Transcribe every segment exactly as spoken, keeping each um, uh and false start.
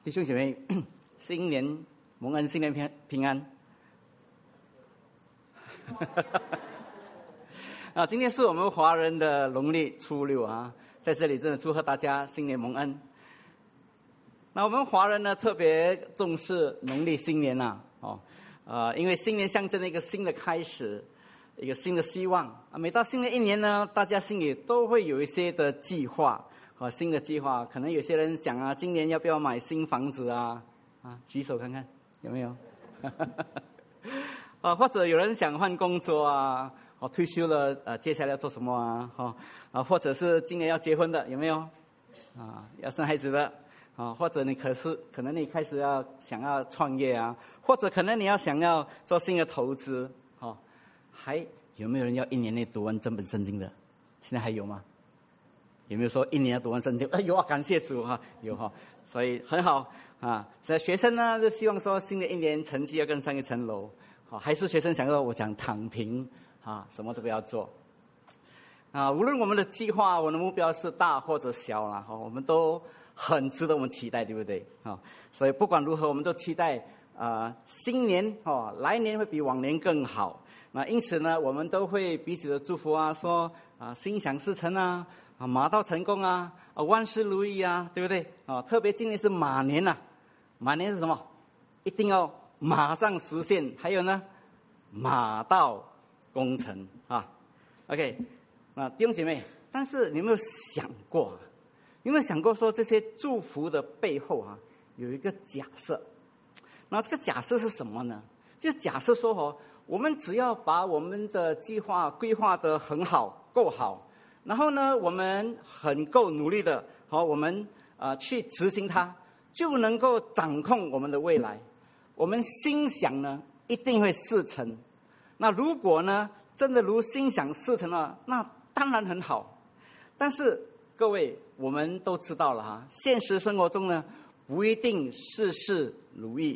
弟兄姐妹，新年蒙恩，新年平平安。啊，今天是我们华人的农历初六啊，在这里真的祝贺大家新年蒙恩。那我们华人呢，特别重视农历新年呐、啊，哦，呃，因为新年象征了一个新的开始，一个新的希望啊。每到新的一年呢，大家心里都会有一些的计划。啊，新的计划，可能有些人想啊，今年要不要买新房子啊？啊，举手看看有没有？啊，或者有人想换工作啊，哦，退休了，呃，接下来要做什么啊？哈、哦，啊，或者是今年要结婚的有没有？啊，要生孩子的啊，或者你可是可能你开始要想要创业啊，或者可能你要想要做新的投资，哦，还有没有人要一年内读完整本圣经的？现在还有吗？有没有说一年要读完圣经？哎，有啊，感谢主哈、啊，有哈、啊，所以很好啊。所以学生呢，就希望说新的一年成绩要更上一层楼。好、啊，还是学生想说，我想躺平啊，什么都不要做啊。无论我们的计划，我们的目标是大或者小啦，哈、啊，我们都很值得我们期待，对不对？啊，所以不管如何，我们都期待啊，新年哦、啊，来年会比往年更好。那因此呢，我们都会彼此的祝福啊，说啊，心想事成啊。啊，马到成功啊，啊，万事如意啊，对不对？啊，特别今年是马年呐、啊，马年是什么？一定要马上实现。还有呢，马到功成啊。OK， 那弟兄姐妹，但是你有没有想过？有没有想过说这些祝福的背后啊，有一个假设？那这个假设是什么呢？就假设说哦，我们只要把我们的计划规划得很好，够好。然后呢，我们很够努力的，好，我们啊、呃、去执行它，就能够掌控我们的未来。我们心想呢，一定会事成。那如果呢，真的如心想事成了，那当然很好。但是各位，我们都知道了哈，现实生活中呢，不一定事事如意。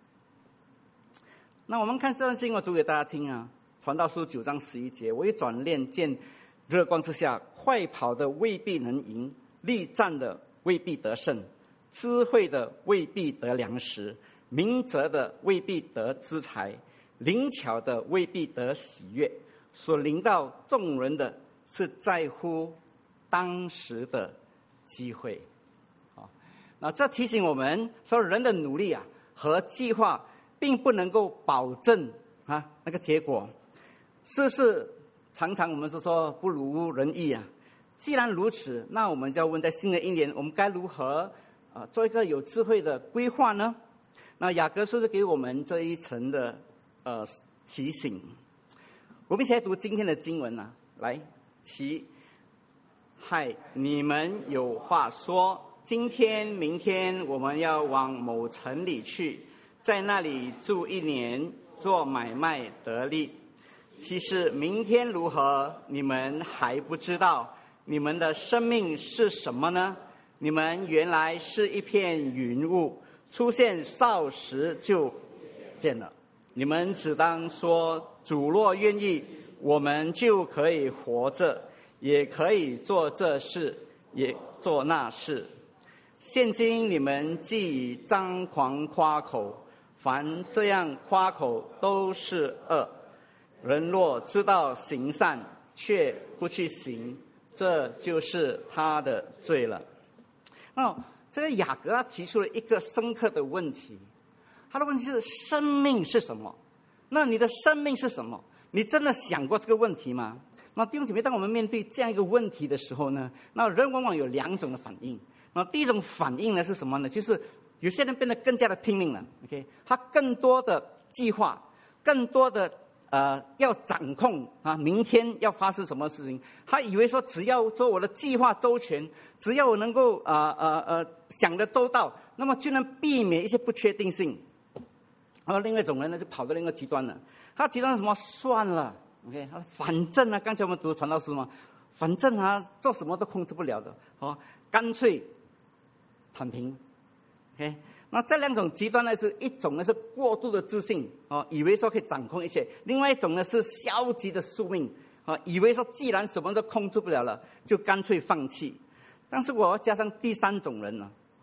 那我们看这段经文，我读给大家听啊，《传道书》九章十一节，我一转念见。热光之下，快跑的未必能赢，力战的未必得胜，智慧的未必得粮食，明哲的未必得资财，灵巧的未必得喜悦。所临到众人的是在乎当时的机会。好，那这提醒我们说，人的努力啊和计划，并不能够保证啊那个结果。事事常常我们都说不如人意啊。既然如此，那我们就要问，在新的一年，我们该如何啊、呃、做一个有智慧的规划呢？那雅各书是给我们这一层的呃提醒。我们一起来读今天的经文啊，来，其嗨，你们有话说，今天、明天我们要往某城里去，在那里住一年，做买卖得利。其实明天如何，你们还不知道。你们的生命是什么呢？你们原来是一片云雾，出现少时就见了。你们只当说，主若愿意，我们就可以活着，也可以做这事，也做那事。现今你们既以张狂夸口，凡这样夸口都是恶。人若知道行善，却不去行，这就是他的罪了。那这个雅各他提出了一个深刻的问题，他的问题是：生命是什么？那你的生命是什么？你真的想过这个问题吗？那弟兄姐妹，当我们面对这样一个问题的时候呢，那人往往有两种的反应。那第一种反应呢是什么呢？就是有些人变得更加的拼命了 ，OK， 他更多的计划，更多的。呃，要掌控啊，明天要发生什么事情？他以为说，只要做我的计划周全，只要我能够呃呃呃想得周到，那么就能避免一些不确定性。然后另外一种人呢，就跑到另一个极端了。他极端是什么？算了 ，OK， 他反正呢，刚才我们读传道书嘛，反正啊，做什么都控制不了的，哦，干脆躺平 ，OK。那这两种极端呢，是一种呢是过度的自信哦，以为说可以掌控一切；另外一种呢是消极的宿命啊，以为说既然什么都控制不了了，就干脆放弃。但是我要加上第三种人呢，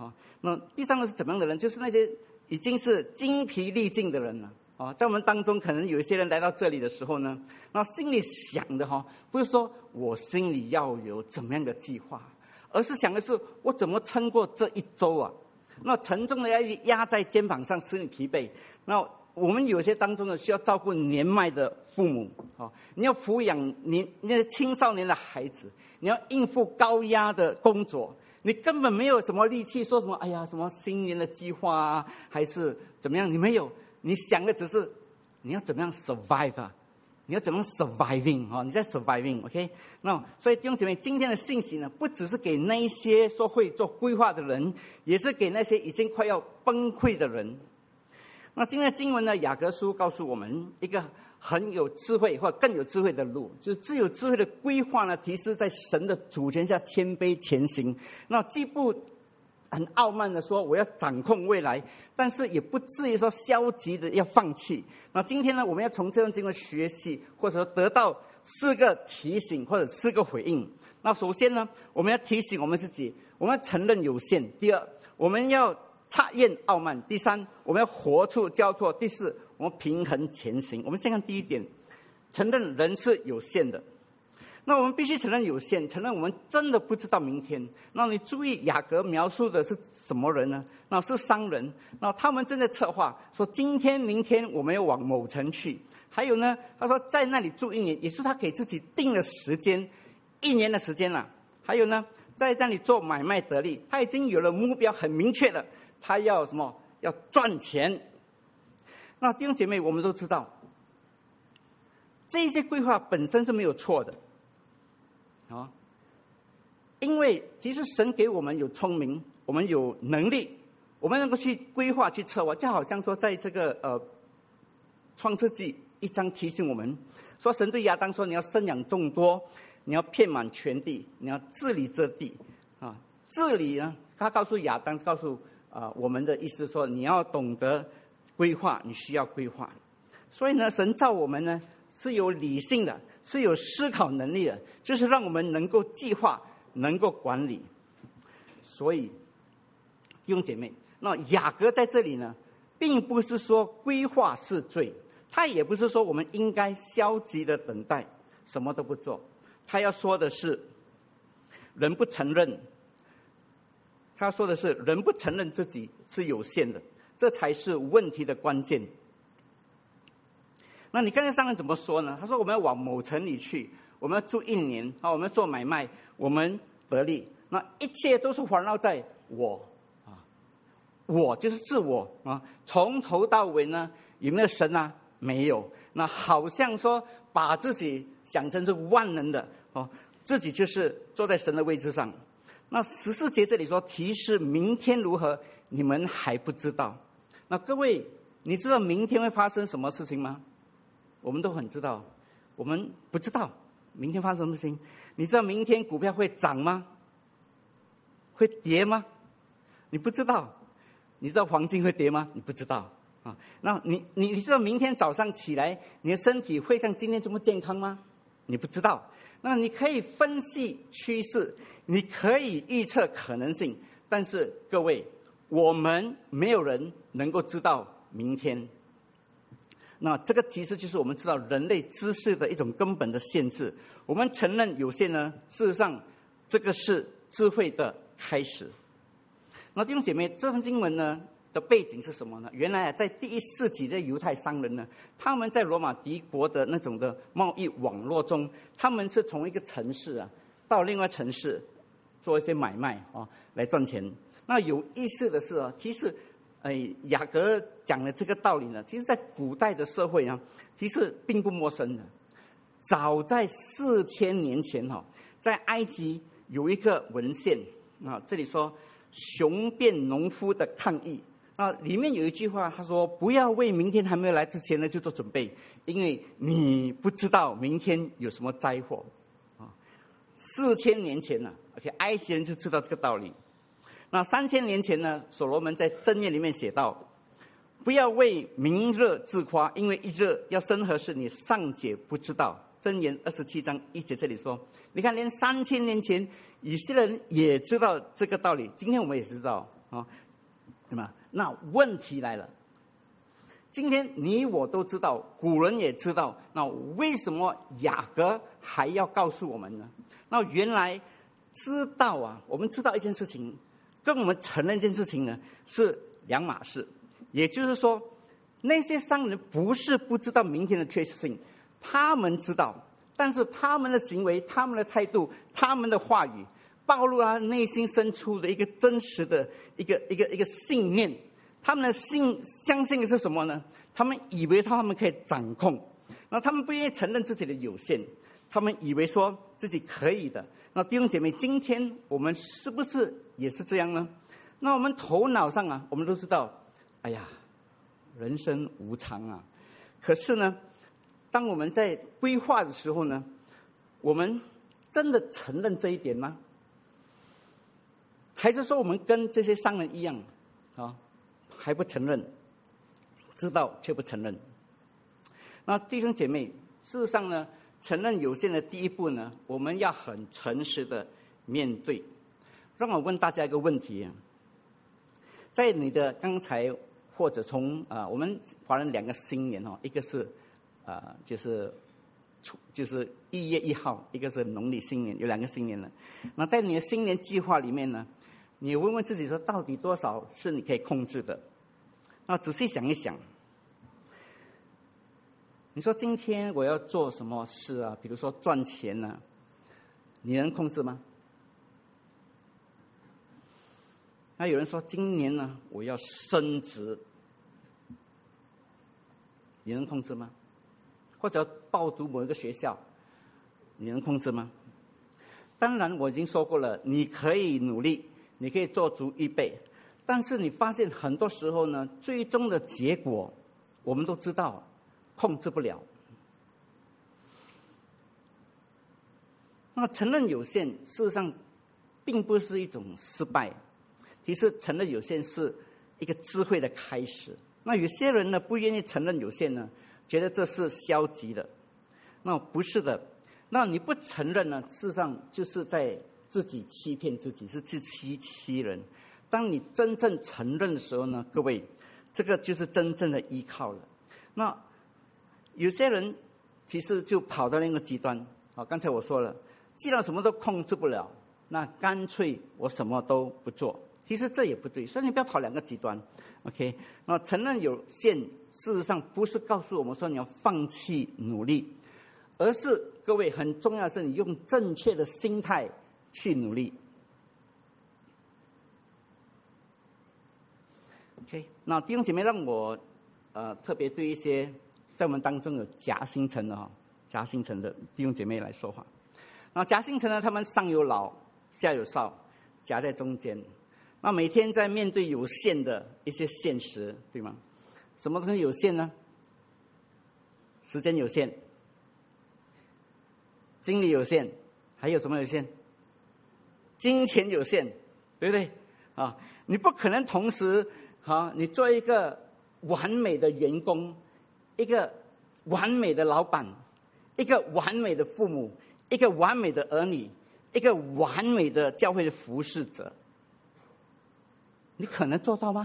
啊。那第三个是怎么样的人？就是那些已经是精疲力尽的人了啊。在我们当中，可能有一些人来到这里的时候呢，那心里想的哈，不是说我心里要有怎么样的计划，而是想的是我怎么撑过这一周啊。那沉重的压力压在肩膀上，使你疲惫。那我们有些当中呢，需要照顾年迈的父母啊，你要抚养你那些青少年的孩子，你要应付高压的工作，你根本没有什么力气说什么，哎呀，什么新年的计划啊，还是怎么样？你没有，你想的只是你要怎么样 survive 啊，你要怎么样 surviving 啊？你在 surviving，OK？、Okay? 那所以弟兄姐妹，今天的信息呢，不只是给那一些说会做规划的人，也是给那些已经快要崩溃的人。那今天的经文呢，雅各书告诉我们一个很有智慧或更有智慧的路，就是最有智慧的规划呢，提示在神的主权下谦卑前行。那既不很傲慢的说我要掌控未来，但是也不至于说消极的要放弃。那今天呢，我们要从这段经文学习，或者说得到四个提醒或者四个回应。那首先呢，我们要提醒我们自己，我们要承认有限；第二，我们要察验傲慢；第三，我们要活出交托；第四，我们平衡前行。我们先看第一点，承认人是有限的。那我们必须承认有限，承认我们真的不知道明天。那你注意雅各描述的是什么人呢？那是商人。那他们正在策划说，今天明天我们要往某城去。还有呢，他说在那里住一年，也是他给自己定了时间，一年的时间了。还有呢，在那里做买卖得利，他已经有了目标，很明确的，他要什么？要赚钱。那弟兄姐妹，我们都知道，这些规划本身是没有错的啊，因为其实神给我们有聪明，我们有能力，我们能够去规划、去策划。就好像说，在这个呃创世纪一章提醒我们说，神对亚当说：“你要生养众多，你要遍满全地，你要治理这地。”啊，治理呢，他告诉亚当，告诉啊、呃、我们的意思说，你要懂得规划，你需要规划。所以呢，神造我们呢是有理性的，是有思考能力的，就是让我们能够计划，能够管理。所以弟兄姐妹，那雅各在这里呢，并不是说规划是罪，他也不是说我们应该消极的等待，什么都不做。他要说的是，人不承认，他说的是人不承认自己是有限的，这才是问题的关键。那你看这商人怎么说呢？他说我们要往某城里去，我们要住一年，啊，我们要做买卖，我们得利，那一切都是环绕在我啊，我就是自我啊，从头到尾呢，有没有神啊？没有。那好像说把自己想成是万能的哦，自己就是坐在神的位置上。那十四节这里说提示明天如何，你们还不知道。那各位，你知道明天会发生什么事情吗？我们都很知道，我们不知道明天发生什么事情。你知道明天股票会涨吗？会跌吗？你不知道。你知道黄金会跌吗？你不知道啊。那你你你知道明天早上起来，你的身体会像今天这么健康吗？你不知道。那你可以分析趋势，你可以预测可能性，但是各位，我们没有人能够知道明天。那这个其实就是我们知道人类知识的一种根本的限制。我们承认有限呢，事实上这个是智慧的开始。那弟兄姐妹，这段经文呢的背景是什么呢？原来啊，在第一世纪，这犹太商人呢，他们在罗马帝国的那种的贸易网络中，他们是从一个城市啊到另外城市做一些买卖啊来赚钱。那有意思的是啊，其实哎，雅各讲的这个道理呢，其实在古代的社会呢，其实并不陌生的。早在四千年前哈，在埃及有一个文献啊，这里说雄辩农夫的抗议啊，里面有一句话，他说：“不要为明天还没有来之前呢就做准备，因为你不知道明天有什么灾祸。”啊，四千年前呢，而且埃及人就知道这个道理。那三千年前呢，所罗门在箴言里面写道：“不要为明日自夸，因为一日要生何事，你尚且不知道。”箴言二十七章一节这里说，你看，连三千年前以色列人也知道这个道理，今天我们也知道啊，对吗？那问题来了，今天你我都知道，古人也知道，那为什么雅各还要告诉我们呢？那原来知道啊，我们知道一件事情，跟我们承认一件事情呢是两码事。也就是说，那些商人不是不知道明天的确实性，他们知道，但是他们的行为、他们的态度、他们的话语，暴露了内心深处的一个真实的一个一个一个信念。他们的信相信的是什么呢？他们以为他们可以掌控，那他们不愿意承认自己的有限，他们以为说自己可以的。那弟兄姐妹，今天我们是不是也是这样呢？那我们头脑上啊，我们都知道，哎呀，人生无常啊。可是呢，当我们在规划的时候呢，我们真的承认这一点吗？还是说我们跟这些商人一样啊？还不承认，知道却不承认。那弟兄姐妹，事实上呢，承认有限的第一步呢，我们要很诚实的面对。让我问大家一个问题啊，在你的刚才或者从啊、呃，我们华人两个新年哦，一个是啊、呃，就是就是一月一号，一个是农历新年，有两个新年了。那在你的新年计划里面呢，你问问自己说，到底多少是你可以控制的？那仔细想一想，你说今天我要做什么事啊？比如说赚钱呢、啊，你能控制吗？那有人说今年呢，我要升职，你能控制吗？或者要报读某一个学校，你能控制吗？当然，我已经说过了，你可以努力，你可以做足预备。但是你发现很多时候呢，最终的结果我们都知道，控制不了。那承认有限，事实上并不是一种失败，其实承认有限是一个智慧的开始。那有些人呢，不愿意承认有限呢，觉得这是消极的。那不是的，那你不承认呢，事实上就是在自己欺骗自己，是自欺欺人。当你真正承认的时候呢，各位，这个就是真正的依靠了。那有些人其实就跑到那个极端。好，刚才我说了，既然什么都控制不了，那干脆我什么都不做。其实这也不对，所以你不要跑两个极端。OK， 那承认有限，事实上不是告诉我们说你要放弃努力，而是各位很重要的是你用正确的心态去努力。OK， 那弟兄姐妹，让我呃特别对一些在我们当中有夹心层的哈，夹心层的弟兄姐妹来说话。那夹心层呢，他们上有老，下有少，夹在中间。那每天在面对有限的一些现实，对吗？什么东西有限呢？时间有限，精力有限，还有什么有限？金钱有限，对不对？啊，你不可能同时。好，你做一个完美的员工，一个完美的老板，一个完美的父母，一个完美的儿女，一个完美的教会的服侍者，你可能做到吗？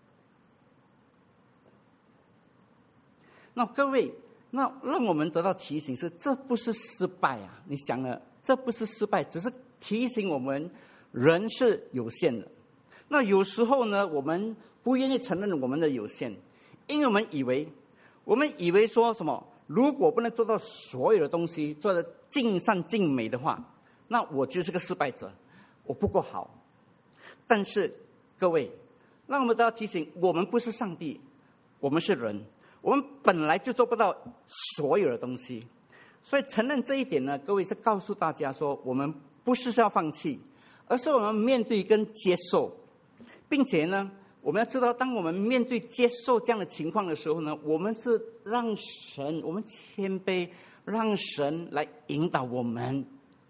那各位，那让我们得到提醒是，这不是失败啊！你想了，这不是失败，只是提醒我们人是有限的。那有时候呢，我们不愿意承认我们的有限，因为我们以为，我们以为说什么，如果不能做到所有的东西做得尽善尽美的话，那我就是个失败者，我不够好。但是各位，让我们都要提醒，我们不是上帝，我们是人，我们本来就做不到所有的东西。所以承认这一点呢，各位是告诉大家说，我们不是要放弃，而是我们面对跟接受。并且呢，我们要知道，当我们面对接受这样的情况的时候呢，我们是让神，我们谦卑，让神来引导我们，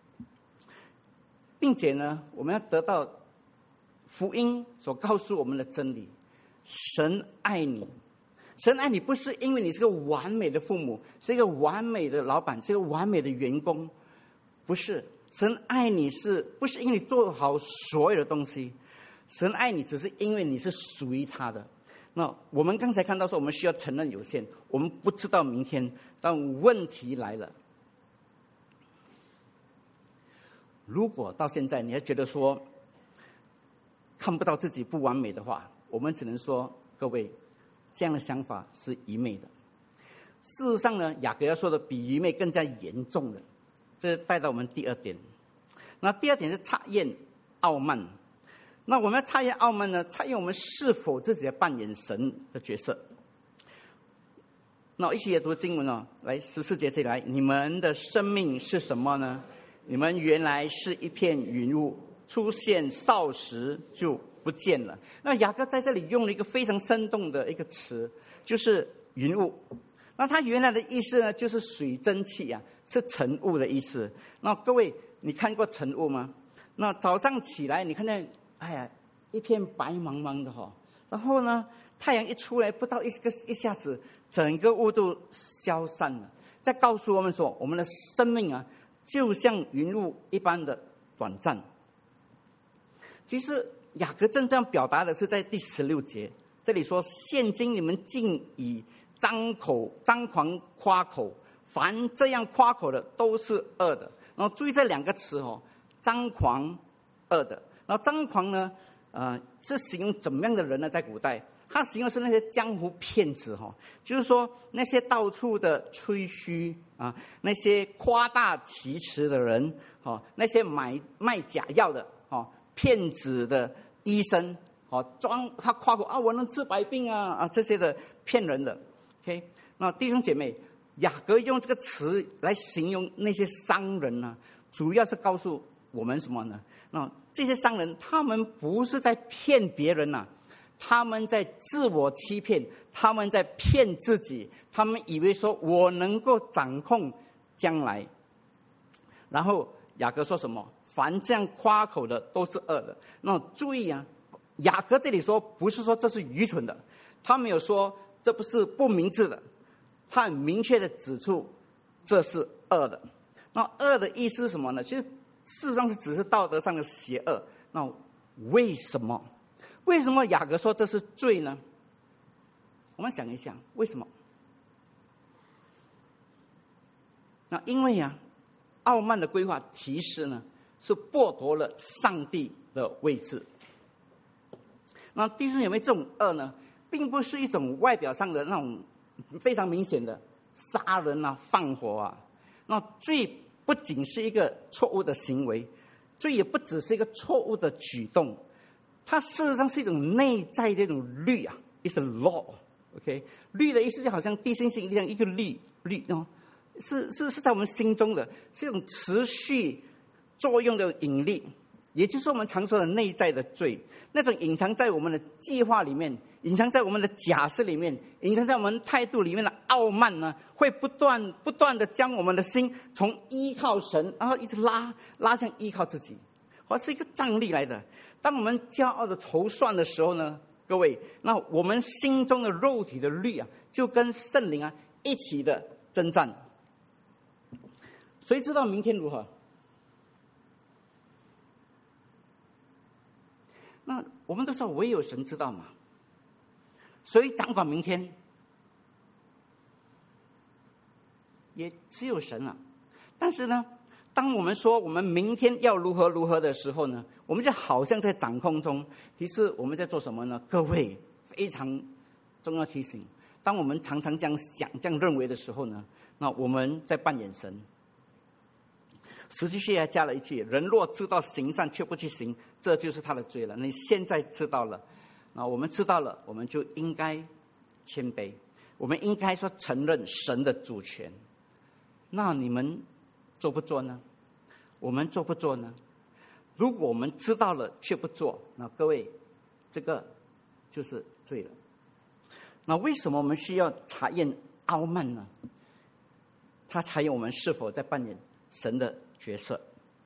并且呢，我们要得到福音所告诉我们的真理：神爱你，神爱你不是因为你是个完美的父母，是一个完美的老板，是一个完美的员工，不是。神爱你是不是因为你做好所有的东西？ 神爱你只是因为你是属于他的。那我们刚才看到说，我们需要承认有限，我们不知道明天，但问题来了。如果到现在你还觉得说看不到自己不完美的话，我们只能说，各位，这样的想法是愚昧的。事实上呢，雅各要说的比愚昧更加严重的，这带到我们第二点。那第二点是察验傲慢。那我们要察验傲慢呢，察验我们是否自己在扮演神的角色。那一起也读经文哦，来十四节这里来，你们的生命是什么呢？你们原来是一片云雾，出现少时就不见了。那雅各在这里用了一个非常生动的一个词，就是云雾。那它原来的意思呢，就是水蒸气啊，是晨雾的意思。那各位，你看过晨雾吗？那早上起来，你看见，哎呀，一片白茫茫的哈、哦，然后呢，太阳一出来，不到一个一下子，整个雾都消散了。再告诉我们说，我们的生命啊，就像云雾一般的短暂。其实雅各正这样表达的是在第十六节，这里说：现今你们竟以张口张狂夸口，凡这样夸口的都是恶的。然后注意这两个词哦，张狂、恶的。然后张狂呢，呃，是形容怎么样的人呢？在古代，他形容是那些江湖骗子哈、哦，就是说那些到处的吹嘘啊，那些夸大其词的人，哦，那些买卖假药的，哦，骗子的医生，哦，装他夸口啊，我能治百病啊啊，这些的骗人的。OK， 那弟兄姐妹，雅各用这个词来形容那些商人呢、啊，主要是告诉我们什么呢？那这些商人，他们不是在骗别人呐、啊，他们在自我欺骗，他们在骗自己，他们以为说我能够掌控将来。然后雅各说什么？凡这样夸口的都是恶的。那注意啊，雅各这里说不是说这是愚蠢的，他没有说这不是不明智的，他很明确的指出这是恶的。那恶的意思是什么呢？其实事实上是只是道德上的邪恶。那为什么？为什么雅各说这是罪呢？我们想一想，为什么？那因为啊，傲慢的规划其实呢是剥夺了上帝的位置。那弟兄姐妹，这种恶呢，并不是一种外表上的那种非常明显的杀人啊、放火啊。那罪不仅是一个错误的行为，罪也不只是一个错误的举动，它事实上是一种内在的一种律啊 ，is a law。OK， 律的意思就好像地心引力这样一个律律哦，是是是在我们心中的，是一种持续作用的引力。也就是我们常说的内在的罪，那种隐藏在我们的计划里面，隐藏在我们的假设里面，隐藏在我们态度里面的傲慢呢，会不断不断的将我们的心从依靠神，然后一直拉拉向依靠自己，而是一个张力来的。当我们骄傲的筹算的时候呢，各位，那我们心中的肉体的律啊，就跟圣灵啊一起的征战。谁知道明天如何？那我们都说唯有神知道嘛，谁掌管明天？也只有神啊。但是呢，当我们说我们明天要如何如何的时候呢，我们就好像在掌控中。其实我们在做什么呢？各位非常重要提醒：当我们常常这样想、这样认为的时候呢，那我们在扮演神。十七节还加了一句：人若知道行善却不去行，这就是他的罪了。你现在知道了，那我们知道了，我们就应该谦卑，我们应该说承认神的主权。那你们做不做呢？我们做不做呢？如果我们知道了却不做，那各位，这个就是罪了。那为什么我们需要查验傲慢呢？它查验我们是否在扮演神的角色。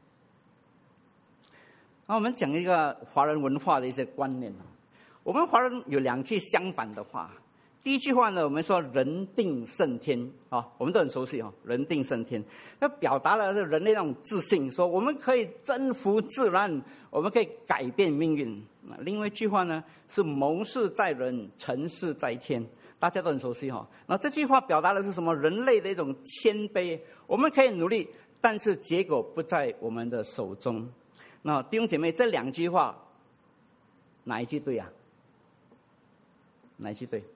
那我们讲一个华人文化的一些观念。我们华人有两句相反的话， 第一句话呢，我们说人定胜天啊，我们都很熟悉啊，人定胜天，那表达了人类那种自信，说我们可以征服自然，我们可以改变命运。另外一句话呢是谋事在人，成事在天，大家都很熟悉哈。那这句话表达的是什么？人类的一种谦卑，我们可以努力，但是结果不在我们的手中。那弟兄姐妹，这两句话哪一句对啊？哪一句对？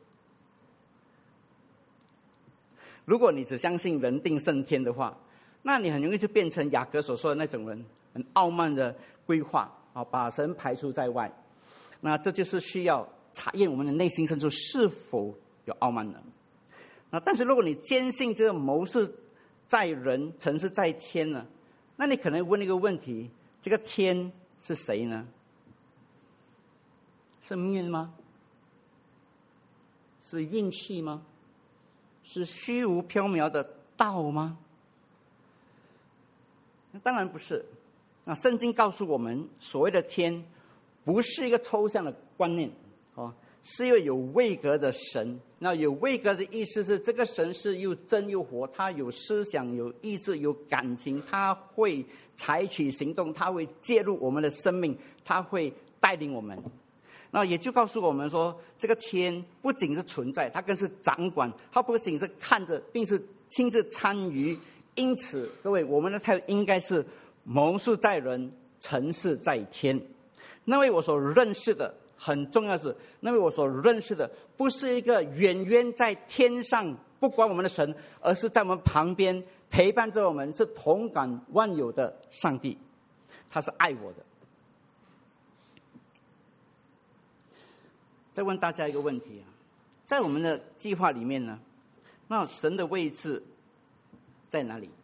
如果你只相信人定胜天的话，那你很容易就变成雅各所说的那种人，很傲慢的规划啊，把神排除在外。那这就是需要查验我们的内心深处是否有傲慢的。那但是如果你坚信这个谋事在人，成事在天呢，那你可能问一个问题：这个天是谁呢？是命运吗？是运气吗？是虚无缥缈的道吗？当然不是。那圣经告诉我们，所谓的天不是一个抽象的观念哦，是一个有位格的神。那有位格的意思是，这个神是又真又活，他有思想、有意志、有感情，他会采取行动，他会介入我们的生命，他会带领我们。那也就告诉我们说，这个天不仅是存在，它更是掌管，它不仅是看着，并是亲自参与。因此，各位，我们的态度应该是谋事在人，成事在天。那位我所认识的，很重要的是，那位我所认识的，不是一个远远在天上不管我们的神，而是在我们旁边陪伴着我们，是同感万有的上帝，他是爱我的。再问大家一个问题啊，在我们的计划里面呢，那神的位置在哪里？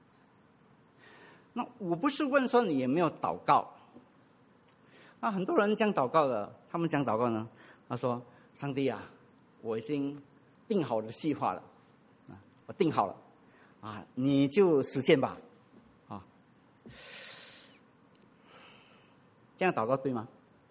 那我不是问说你有没有祷告。那很多人讲祷告的，他们讲祷告呢，他说：“上帝啊，我已经定好了计划了，啊，我定好了，啊，你就实现吧，啊。”这样祷告对吗？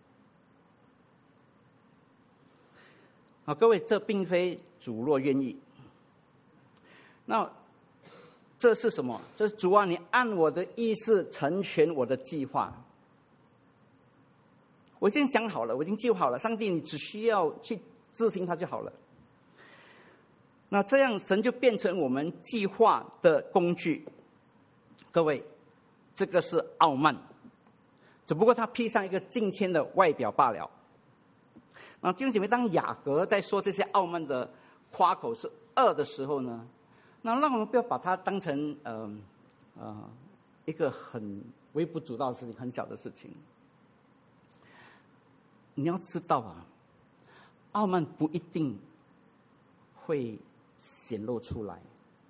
好，各位，这并非主若愿意。那这是什么？这是主啊，你按我的意思成全我的计划。我已经想好了，我已经计划好了。上帝，你只需要去执行它就好了。那这样，神就变成我们计划的工具。各位，这个是傲慢，只不过他披上一个敬谦的外表罢了。那弟兄姐妹，当雅各在说这些傲慢的夸口是恶的时候呢，那让我们不要把它当成呃呃一个很微不足道的事情，很小的事情。你要知道啊，傲慢不一定会显露出来，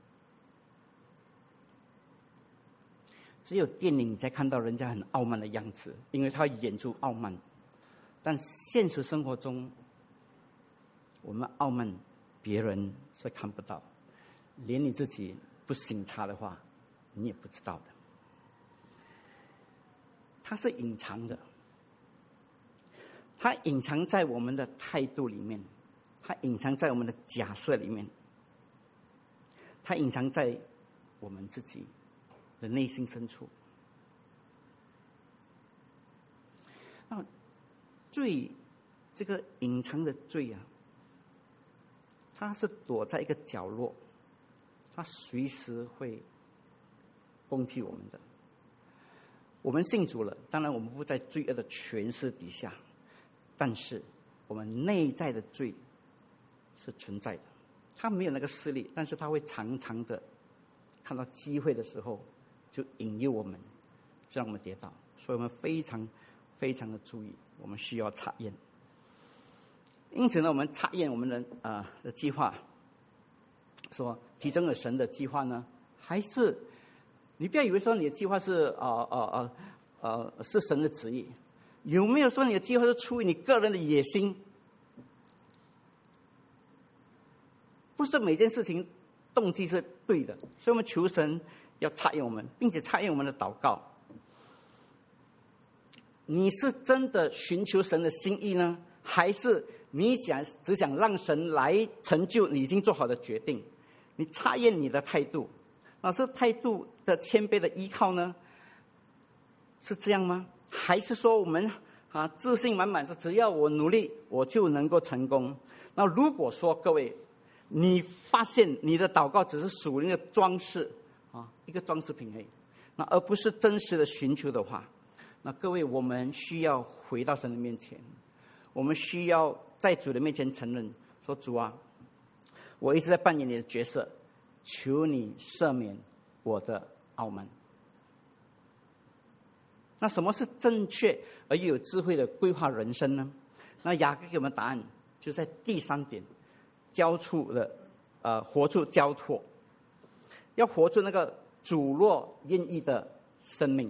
只有电影才看到人家很傲慢的样子，因为他演出傲慢。但现实生活中，我们傲慢，别人是看不到，连你自己不省察的话，你也不知道的。它是隐藏的，它隐藏在我们的态度里面，它隐藏在我们的假设里面，它隐藏在我们自己的内心深处。那罪，这个隐藏的罪啊，它是躲在一个角落，它随时会攻击我们的。我们信主了，当然我们不在罪恶的权势底下，但是我们内在的罪是存在的。它没有那个势力，但是它会常常的看到机会的时候，就引诱我们，让我们跌倒。所以我们非常非常的注意，我们需要查验。因此呢，我们查验我们的啊、呃、的计划，说提升了神的计划呢，还是你不要以为说你的计划是呃呃呃呃是神的旨意，有没有说你的计划是出于你个人的野心？不是每件事情动机是对的，所以我们求神要查验我们，并且查验我们的祷告。你是真的寻求神的心意呢，还是你想只想让神来成就你已经做好的决定，你查验你的态度，那是态度的谦卑的依靠呢？是这样吗？还是说我们啊自信满满，说只要我努力我就能够成功？那如果说各位，你发现你的祷告只是属灵的装饰啊，一个装饰品而已，那而不是真实的寻求的话，那各位，我们需要回到神的面前，我们需要在主的面前承认说：主啊，我一直在扮演你的角色，求你赦免我的傲慢。那什么是正确而又有智慧的规划人生呢？那雅各给我们答案，就在第三点，交出的呃，活出交托，要活出那个主若愿意的生命。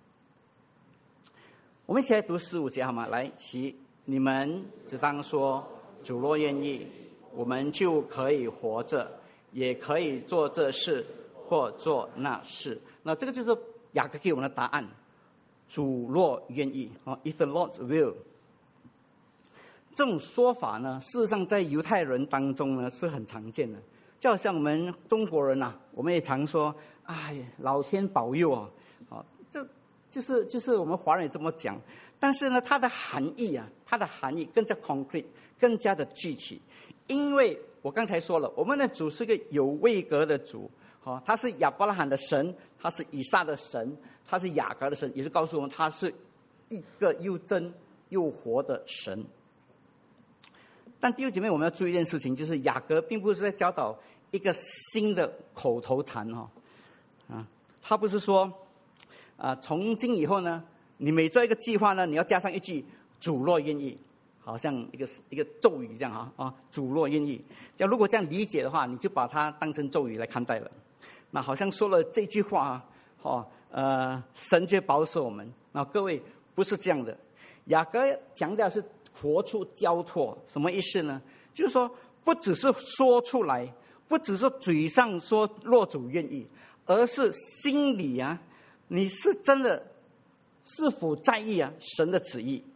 我们一起来读十五节好吗？来，起，你们只当说，主若愿意，我们就可以活着，也可以做这事或做那事。那这个就是雅各给我们的答案。主若愿意啊 ，If the Lord will。这种说法呢，事实上在犹太人当中呢是很常见的。就好像我们中国人啊，我们也常说：“哎，老天保佑啊！”啊，这就是就是我们华人也这么讲。但是呢，它的含义啊，它的含义更加 concrete， 更加的具体。因为我刚才说了，我们的主是个有位格的主。哦，他是亚伯拉罕的神，他是以撒的神，他是雅各的神，也是告诉我们他是一个又真又活的神。但弟兄姐妹，我们要注意一件事情，就是雅各并不是在教导一个新的口头禅哈，啊，他不是说啊，从今以后呢，你每做一个计划呢，你要加上一句“主若愿意”，好像一个一个咒语这样哈啊，“主若愿意”。这样如果这样理解的话，你就把它当成咒语来看待了。那好像说了这句话啊，哦，呃，神就保守我们。那各位不是这样的，雅各强调是活出交托，什么意思呢？就是说，不只是说出来，不只是嘴上说若主愿意，而是心里啊，你是真的是否在意啊神的旨意？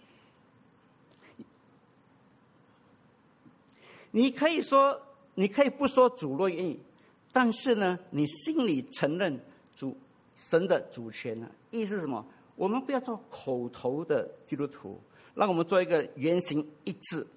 你可以说，你可以不说主若愿意。但是呢，你心里承认主神的主权呢？意思是什么？我们不要做口头的基督徒，让我们做一个言行一致，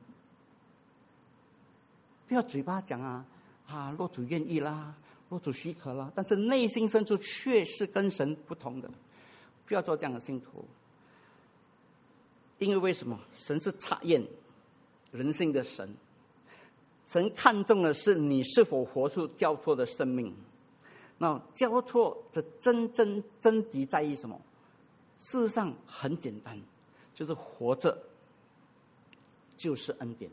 不要嘴巴讲啊啊，若主愿意啦，若主许可啦，但是内心深处却是跟神不同的，不要做这样的信徒。因为为什么？神是察验人性的神。神看重的是你是否活出交托的生命。那交托的真正真谛在于什么？事实上很简单，就是活着就是恩典，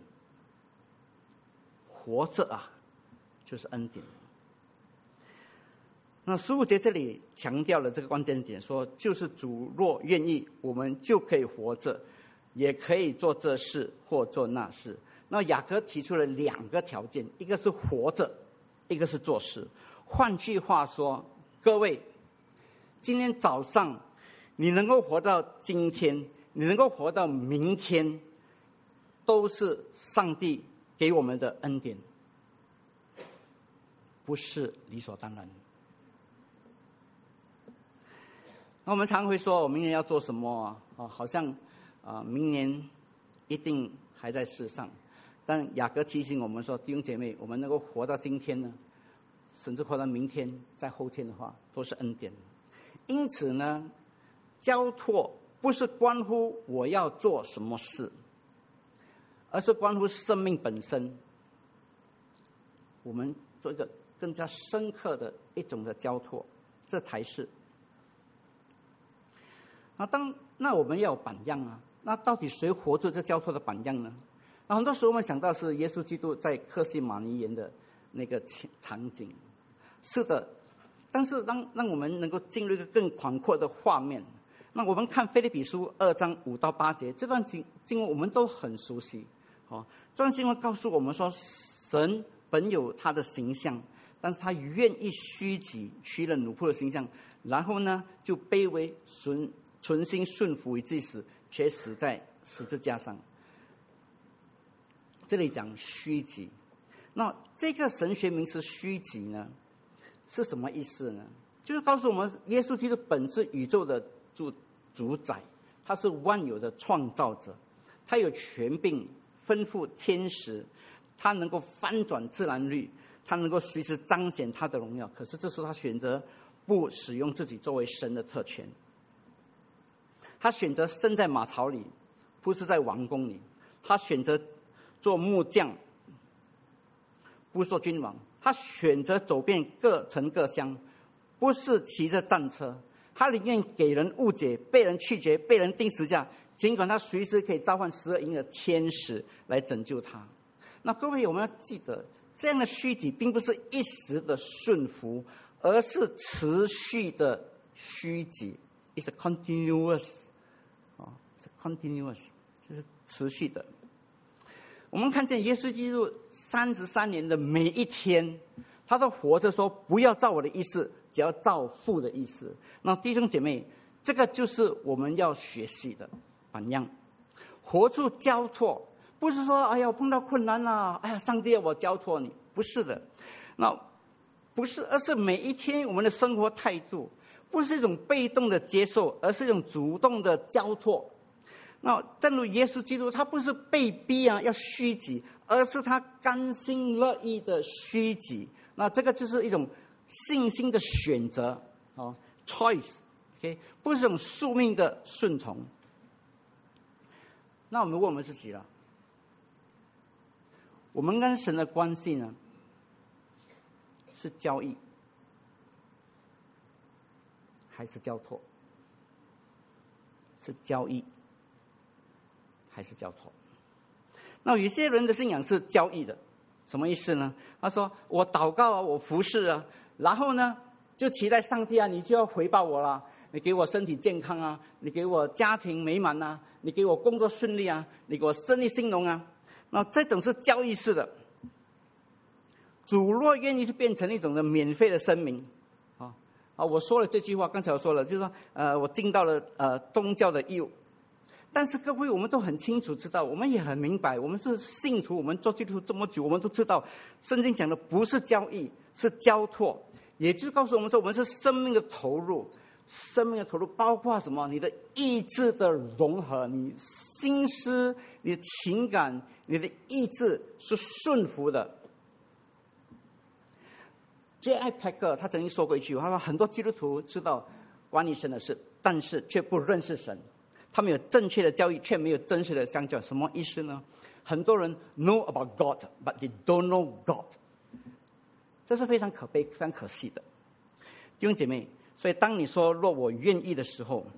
活着啊就是恩典。那十五节这里强调了这个关键点，说就是主若愿意，我们就可以活着，也可以做这事或做那事。那雅各提出了两个条件，一个是活着，一个是做事。换句话说，各位，今天早上你能够活到今天，你能够活到明天，都是上帝给我们的恩典，不是理所当然。那我们常会说，我明年要做什么啊？好像啊，明年一定还在世上。但雅各提醒我们说，弟兄姐妹，我们能够活到今天呢，甚至活到明天，在后天的话，都是恩典。因此呢，交托不是关乎我要做什么事，而是关乎生命本身。我们做一个更加深刻的一种的交托，这才是。那当那我们要有板样啊，那到底谁活出这交托的板样呢？那很多时候我们想到是耶稣基督在客西马尼园的那个场景，是的，但是让让我们能够进入一个更广阔的画面。那我们看腓立比书二章五到八节，这段经经文我们都很熟悉。哦，这段经文告诉我们说，神本有他的形象，但是他愿意虚己，取了奴仆的形象，然后呢就卑微顺存心顺服于至死，且死在十字架上。 这里讲虚己。那这个神学名词虚己呢，是什么意思呢？就是告诉我们，耶稣基督本是宇宙的主主宰，他是万有的创造者，他有权柄吩咐天使，他能够翻转自然律，他能够随时彰显他的荣耀。可是这时候他选择不使用自己作为神的特权，他选择生在马槽里，不是在王宫里；他选择做木匠，不是做君王；他选择走遍各城各乡，不是骑着战车。他宁愿给人误解，被人拒绝，被人钉十字架，尽管他随时可以召唤十二营的天使来拯救他。那各位，我们要记得，这样的虚己并不是一时的顺服，而是持续的虚己。It's a continuous， 啊 ，It's a continuous， 就是持续的。我们看见耶稣基督三十三年的每一天，他都活着说：“不要照我的意思，只要照父的意思。”那弟兄姐妹，这个就是我们要学习的榜样，活出交托。不是说哎呀碰到困难了，哎呀上帝要我交托你，不是的，那不是，而是每一天我们的生活态度不是一种被动的接受，而是一种主动的交托。那正如耶稣基督，他不是被逼啊要虚己，而是他甘心乐意的虚己。那这个就是一种信心的选择哦 ，choice，OK， 不是一种宿命的顺从。那我们问我们自己了。我们跟神的关系呢，是交易还是交托？是交易还是交托？那有些人的信仰是交易的，什么意思呢？他说：“我祷告啊，我服侍啊，然后呢，就期待上帝啊，你就要回报我了。你给我身体健康啊，你给我家庭美满啊，你给我工作顺利啊，你给我生意兴隆啊。”那这种是交易式的。主若愿意，就变成一种的免费的声明，啊啊！我说了这句话，刚才我说了，就是说，呃，我尽到了呃宗教的义务。但是各位，我们都很清楚知道，我们也很明白，我们是信徒，我们做基督徒这么久，我们都知道，圣经讲的不是交易，是交托，也就是告诉我们说，我们是生命的投入。生命的投入包括什么？你的意志的融合，你心思、你的情感、你的意志是顺服的。J I Packer 他曾经说过一句话，他说很多基督徒知道管理神的事，但是却不认识神。他们有正确的教义，却没有真实的相交。什么意思呢？很多人 know about God, but they don't know God。这是非常可悲、非常可惜的，弟兄姐妹。所以，当你说若我愿意的时候，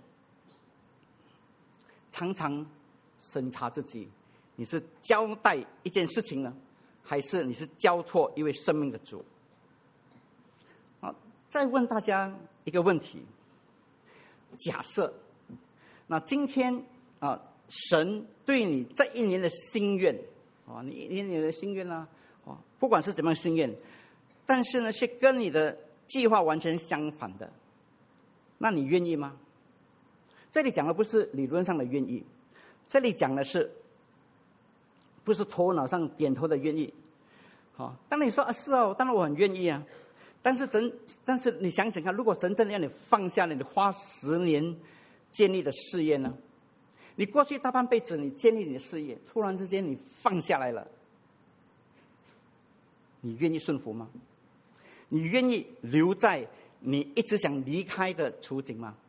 常常审查自己：你是交代一件事情呢，还是你是交托一位生命的主？好，再问大家一个问题：假设，那今天啊，神对你这一年的心愿啊，你一年的心愿呢，啊，不管是怎么样的心愿，但是呢，是跟你的计划完全相反的。那你愿意吗？这里讲的不是理论上的愿意，这里讲的是不是头脑上点头的愿意。好，当你说啊是啊，当然我很愿意啊，但是真但是你想想看，如果神真的让你放下了你花十年建立的事业呢？你过去大半辈子你建立你的事业，突然之间你放下来了，你愿意顺服吗？你愿意留在你一直想离开的处境吗？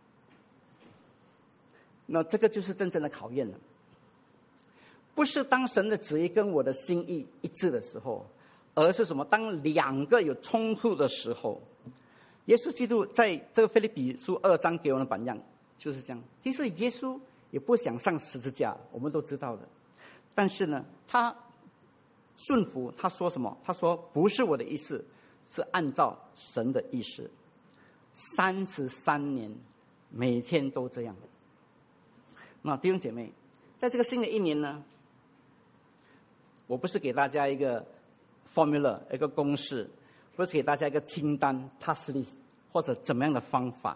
那这个就是真正的考验了。不是当神的旨意跟我的心意一致的时候，而是什么？当两个有冲突的时候。耶稣基督在这个腓立比书二章给我们的榜样就是这样。其实耶稣也不想上十字架，我们都知道的。但是呢，他顺服，他说什么？他说不是我的意思，是按照神的意思。三十三年，每天都这样。那弟兄姐妹，在这个新的一年呢，我不是给大家一个 formula 一个公式，不是给大家一个清单 task list 或者怎么样的方法，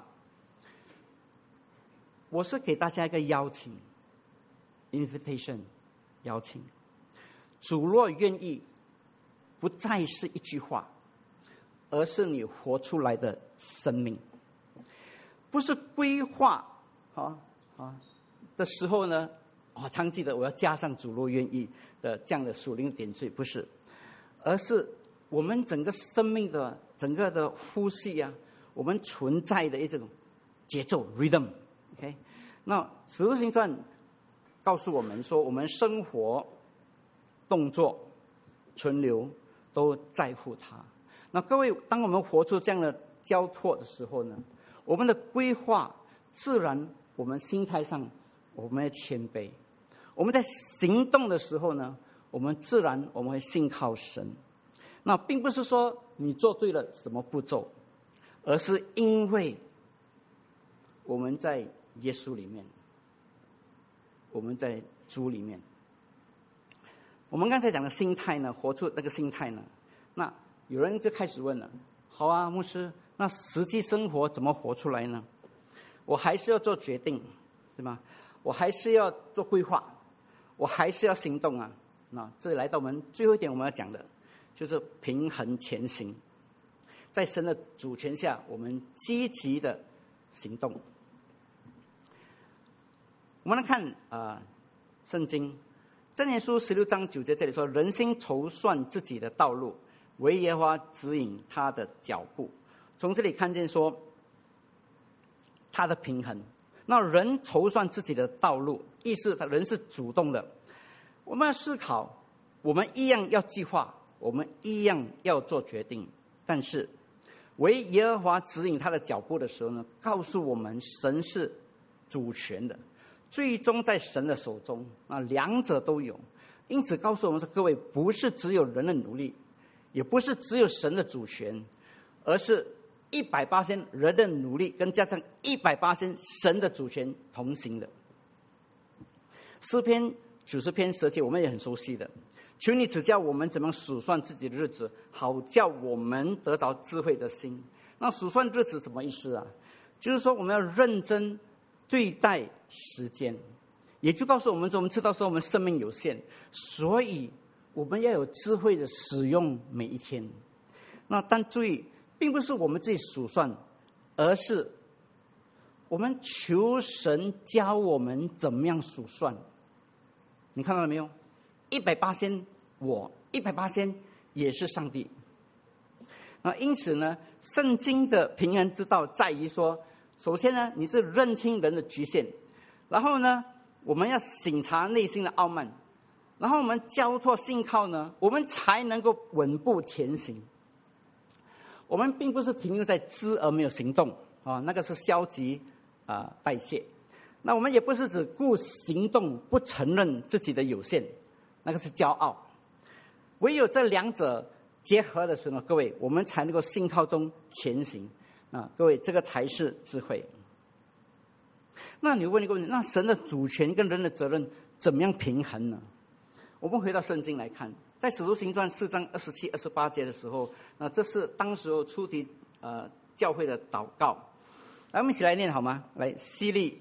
我是给大家一个邀请 invitation 邀请， 主若愿意，不再是一句话，而是你活出来的生命。不是规划啊啊的时候呢，我、哦、常记得我要加上主若愿意的这样的属灵点缀，不是，而是我们整个生命的整个的呼吸啊，我们存在的一种节奏 rhythm。OK， 那使徒行传告诉我们说，我们生活、动作、存留都在乎他。那各位，当我们活出这样的交托的时候呢，我们的规划自然，我们心态上我们要谦卑；我们在行动的时候呢，我们自然我们会信靠神。那并不是说你做对了什么步骤，而是因为我们在耶稣里面，我们在主里面。我们刚才讲的心态呢，活出那个心态呢，那有人就开始问了：好啊，牧师，那实际生活怎么活出来呢？我还是要做决定，是吗？我还是要做规划，我还是要行动啊。那这里来到我们最后一点，我们要讲的就是平衡前行，在神的主权下，我们积极的行动。我们来看啊、呃，圣经箴言书十六章九节这里说：人心筹算自己的道路，唯耶和华指引他的脚步。从这里看见说他的平衡。那人筹算自己的道路，意思他人是主动的。我们要思考，我们一样要计划，我们一样要做决定，但是唯耶和华指引他的脚步的时候呢，告诉我们神是主权的，最终在神的手中啊，两者都有。因此告诉我们说，各位，不是只有人的努力，也不是只有神的主权，而是一百八千人的努力跟加上一百八千神的主权同行的。诗篇九十篇十节我们也很熟悉的，求你指教我们怎么数算自己的日子，好叫我们得着智慧的心。那数算日子什么意思啊？就是说我们要认真对待时间，也就告诉我们说，我们知道说我们生命有限，所以我们要有智慧的使用每一天。那但注意，并不是我们自己数算，而是我们求神教我们怎么样数算。你看到了没有？一百八千我，一百八千也是上帝。那因此呢，圣经的平衡之道在于说，首先呢，你是认清人的局限，然后呢，我们要省察内心的傲慢，然后我们交托信靠呢，我们才能够稳步前行。我们并不是停留在知而没有行动啊，那个是消极啊、呃、代谢。那我们也不是只顾行动不承认自己的有限，那个是骄傲。唯有这两者结合的时候，各位，我们才能够信靠中前行啊！各位，这个才是智慧。那你问一个问题：那神的主权跟人的责任怎么样平衡呢？我们回到圣经来看，在使徒行传四章二十七、二十八节的时候，那这是当时候初期呃教会的祷告。来，我们一起来念好吗？来，希利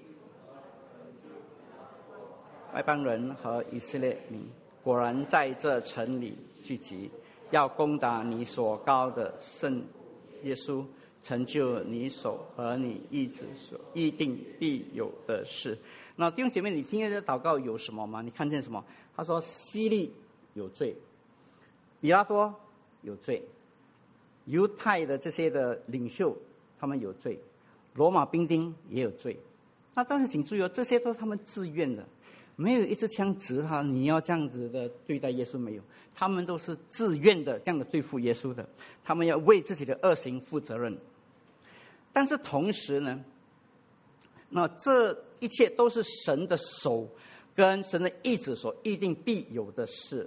外邦人和以色列民果然在这城里聚集，要攻打你所膏的圣耶稣，成就你手和你意志所预定必有的事。那弟兄姐妹，你听见这祷告有什么吗？你看见什么？他说：希利有罪，比拉多有罪，犹太的这些的领袖他们有罪，罗马兵丁也有罪。那但是请注意哦，这些都是他们自愿的。没有一支枪指他你要这样子的对待耶稣，没有，他们都是自愿的这样的对付耶稣的，他们要为自己的恶行负责任。但是同时呢，那这一切都是神的手跟神的意志所预定必有的事。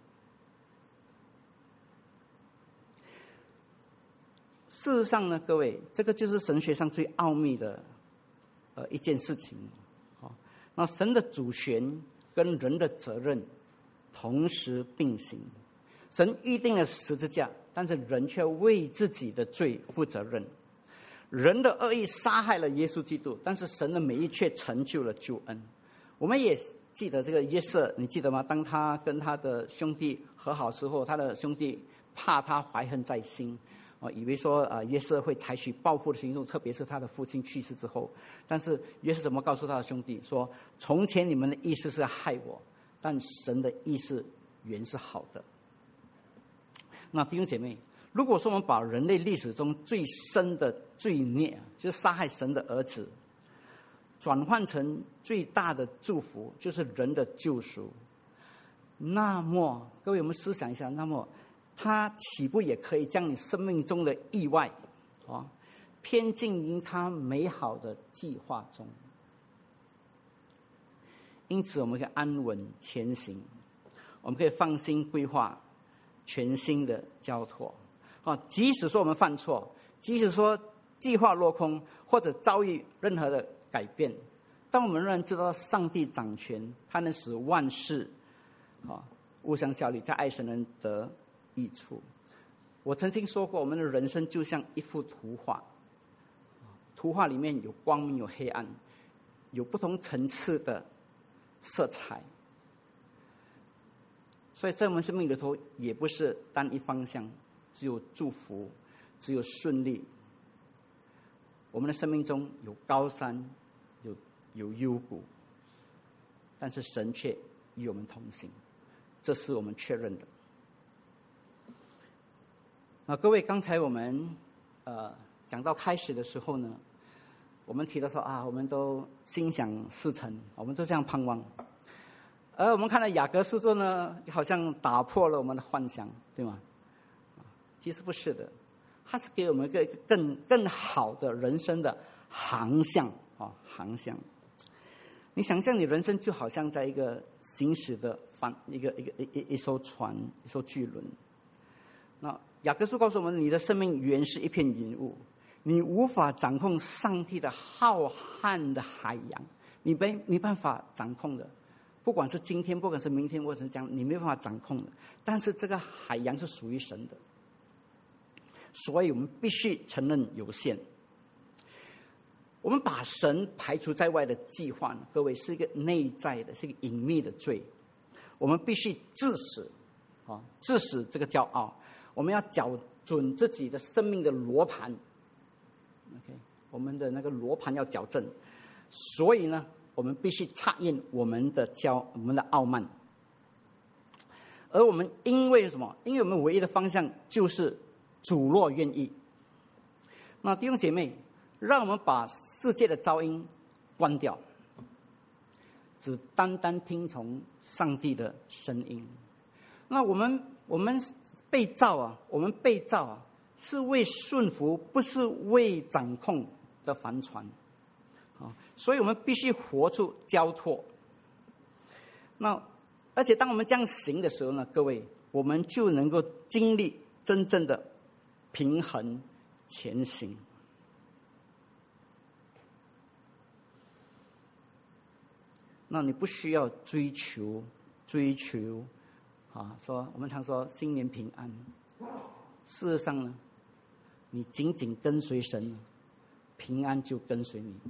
事实上呢，各位，这个就是神学上最奥秘的呃一件事情。那神的主权跟人的责任同时并行，神预定了十字架，但是人却为自己的罪负责任。人的恶意杀害了耶稣基督，但是神的美意却成就了救恩。我们也记得这个约瑟，你记得吗？当他跟他的兄弟和好之后，他的兄弟怕他怀恨在心，哦，以为说啊、呃、约瑟会采取报复的行动，特别是他的父亲去世之后。但是约瑟怎么告诉他的兄弟说：从前你们的意思是害我，但神的意思原是好的。那弟兄姐妹，如果说我们把人类历史中最深的罪孽，就是杀害神的儿子，转换成最大的祝福，就是人的救赎，那么各位我们思想一下，那么他岂不也可以将你生命中的意外啊偏进于他美好的计划中？因此我们可以安稳前行，我们可以放心规划全新的交托啊！即使说我们犯错，即使说计划落空，或者遭遇任何的改变，但我们仍然知道上帝掌权，他能使万事啊互相效力，在爱神人得益处。我曾经说过，我们的人生就像一幅图画，图画里面有光明有黑暗，有不同层次的色彩，所以在我们生命里头也不是单一方向，只有祝福，只有顺利。我们的生命中有高山，有有幽谷，但是神却与我们同行，这是我们确认的。那各位，刚才我们呃讲到开始的时候呢，我们提到说啊，我们都心想事成，我们都这样盼望。而我们看到雅各书中呢，好像打破了我们的幻想，对吗？其实不是的，它是给我们一个更更好的人生的航向啊，航向。你想象你人生就好像在一个行驶的帆，一个一个一一一艘船，一艘巨轮。那雅各书告诉我们，你的生命原是一片云雾，你无法掌控上帝的浩瀚的海洋，你没没办法掌控的。不管是今天，不管是明天，或者是将，你没办法掌控的。但是这个海洋是属于神的，所以我们必须承认有限。我们把神排除在外的计划呢，各位是一个内在的，是一个隐秘的罪。我们必须致死，啊，致死这个骄傲。我们要校准自己的生命的罗盘 ，OK， 我们的那个罗盘要矫正。所以呢，我们必须察验我们的骄，我们的傲慢。而我们因为什么？因为我们唯一的方向就是主若愿意。那弟兄姐妹，让我们把世界的噪音关掉，只单单听从上帝的声音。那我们我们被造啊，我们被造啊，是为顺服，不是为掌控的帆船啊。所以我们必须活出交托。那而且当我们这样行的时候呢，各位，我们就能够经历真正的平衡前行。那你不需要追求追求啊，说我们常说新年平安。事实上呢，你紧紧跟随神，平安就跟随你。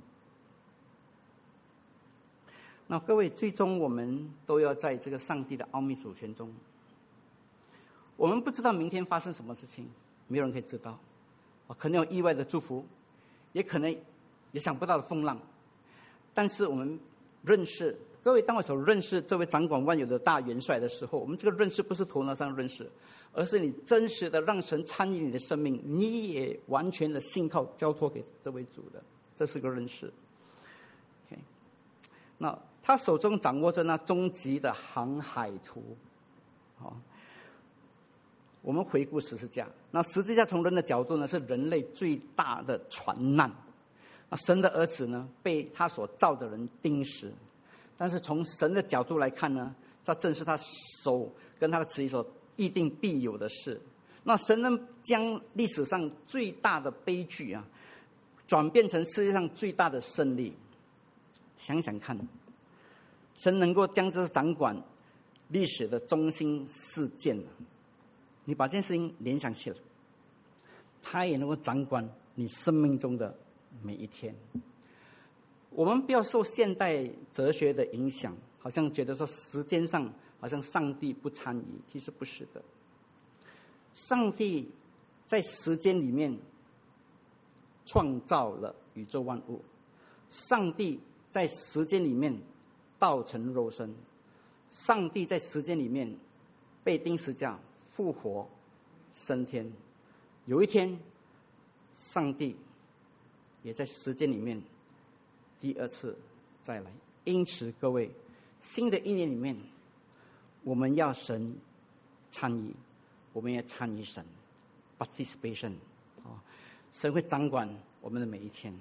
那各位，最终我们都要在这个上帝的奥秘主权中。我们不知道明天发生什么事情，没有人可以知道，可能有意外的祝福，也可能也想不到的风浪。但是我们认识各位，当我所认识这位掌管万有的大元帅的时候，我们这个认识不是头脑上认识，而是你真实的让神参与你的生命，你也完全的信靠交托给这位主的，这是个认识。Okay. 那他手中掌握着那终极的航海图。好，我们回顾十字架，那十字架从人的角度呢，是人类最大的船难。那神的儿子呢，被他所造的人钉死。但是从神的角度来看呢，这正是他手跟他的旨意所预定必有的事。那神能将历史上最大的悲剧啊，转变成世界上最大的胜利。想想看，神能够将这掌管历史的中心事件，你把这件事情联想起来，他也能够掌管你生命中的每一天。我们不要受现代哲学的影响好像觉得说时间上好像上帝不参与，其实不是的。上帝在时间里面创造了宇宙万物，上帝在时间里面道成肉身，上帝在时间里面被钉十字架复活升天。有一天，上帝也在时间里面第二次再来。因此各位，新的一年里面，我们要神参与，我们也参与神 participation 神会掌管我们的每一天。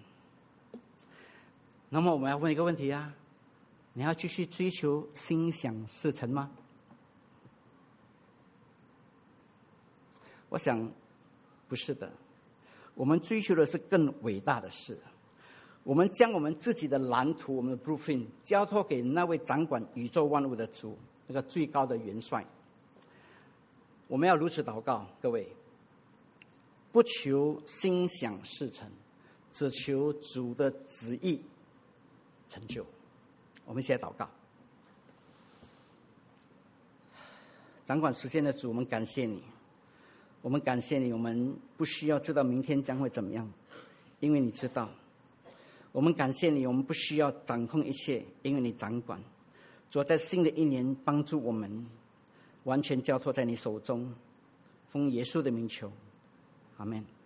那么我们要问一个问题啊，你要继续追求心想事成吗？我想不是的，我们追求的是更伟大的事。我们将我们自己的蓝图，我们的 blueprint 交托给那位掌管宇宙万物的主，那个最高的元帅。我们要如此祷告，各位，不求心想事成，只求主的旨意成就。我们一起来祷告。掌管时间的主，我们感谢你，我们感谢你，我们不需要知道明天将会怎么样，因为你知道。我们感谢你，我们不需要掌控一切，因为你掌管。主，在新的一年帮助我们完全交托在你手中，奉耶稣的名求，阿们。